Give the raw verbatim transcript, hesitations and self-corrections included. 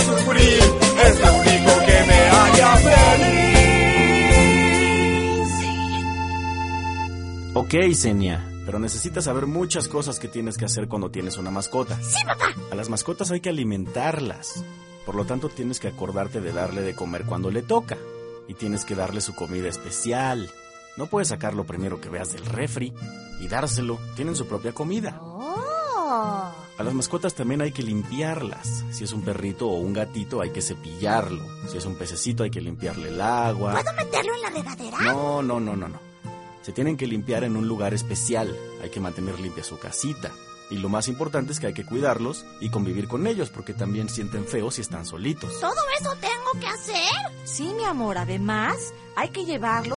sufrir, es lo único que me haría feliz. Ok, Xenia, pero necesitas saber muchas cosas que tienes que hacer cuando tienes una mascota. Sí, papá. A las mascotas hay que alimentarlas. Por lo tanto, tienes que acordarte de darle de comer cuando le toca. Y tienes que darle su comida especial. No puedes sacar lo primero que veas del refri y dárselo. Tienen su propia comida. Oh. A las mascotas también hay que limpiarlas. Si es un perrito o un gatito, hay que cepillarlo. Si es un pececito, hay que limpiarle el agua. ¿Puedo meterlo en la regadera? No, no, no, no, no. Se tienen que limpiar en un lugar especial. Hay que mantener limpia su casita. Y lo más importante es que hay que cuidarlos y convivir con ellos, porque también sienten feo si están solitos. ¿Todo eso tengo que hacer? Sí, mi amor, además hay que llevarlo